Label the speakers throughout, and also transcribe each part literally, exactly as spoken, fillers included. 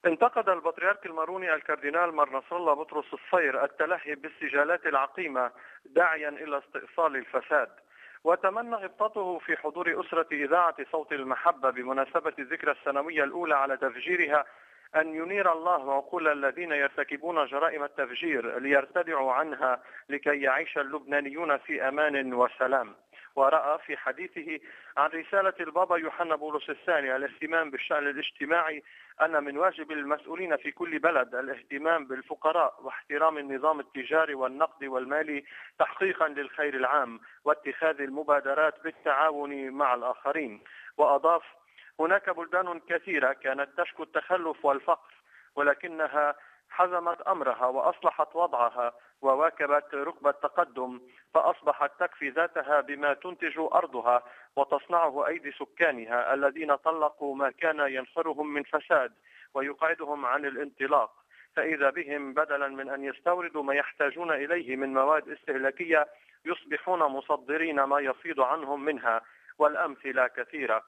Speaker 1: انتقد البطريرك الماروني الكاردينال مار نصر الله بطرس الصير التلهي بالسجالات العقيمة داعيا إلى استئصال الفساد، وتمنى غبطته في حضور أسرة إذاعة صوت المحبة بمناسبة الذكرى السنوية الأولى على تفجيرها أن ينير الله عقول الذين يرتكبون جرائم التفجير ليرتدعوا عنها لكي يعيش اللبنانيون في أمان وسلام. ورأى في حديثه عن رسالة البابا يوحنا بولس الثاني الاهتمام بالشأن الاجتماعي أن من واجب المسؤولين في كل بلد الاهتمام بالفقراء واحترام النظام التجاري والنقدي والمالي تحقيقا للخير العام واتخاذ المبادرات بالتعاون مع الآخرين. وأضاف: هناك بلدان كثيرة كانت تشكو التخلف والفقر ولكنها حزمت أمرها وأصلحت وضعها وواكبت ركب التقدم، فأصبحت تكفي ذاتها بما تنتج أرضها وتصنعه أيدي سكانها الذين طلقوا ما كان ينفرهم من فساد ويقعدهم عن الانطلاق، فإذا بهم بدلا من أن يستوردوا ما يحتاجون إليه من مواد استهلاكية يصبحون مصدرين ما يفيض عنهم منها، والأمثلة كثيرة.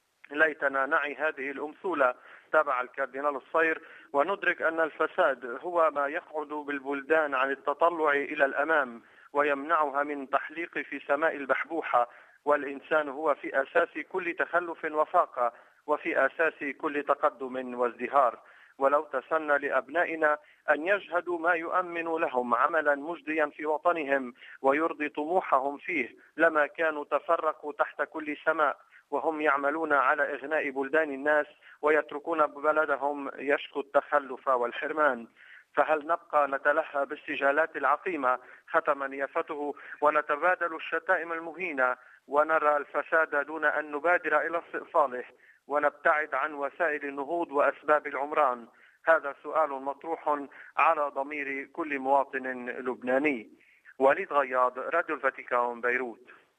Speaker 1: ليتنا نعي هذه الأمثلة تبع الكاردينال الصير وندرك أن الفساد هو ما يقعد بالبلدان عن التطلع إلى الأمام ويمنعها من تحليق في سماء البحبوحة، والإنسان هو في أساس كل تخلف وفاقة وفي أساس كل تقدم وازدهار. ولو تسنى لأبنائنا أن يجهدوا ما يؤمن لهم عملا مجديا في وطنهم ويرضي طموحهم فيه لما كانوا تفرقوا تحت كل سماء وهم يعملون على إغناء بلدان الناس ويتركون بلدهم يشكو التخلف والحرمان. فهل نبقى نتلهى بالسجالات العقيمة ختم نيافته ونتبادل الشتائم المهينة ونرى الفساد دون أن نبادر إلى استئصاله ونبتعد عن وسائل النهوض وأسباب العمران؟ هذا سؤال مطروح على ضمير كل مواطن لبناني. وليد غياض، راديو الفاتيكان، بيروت.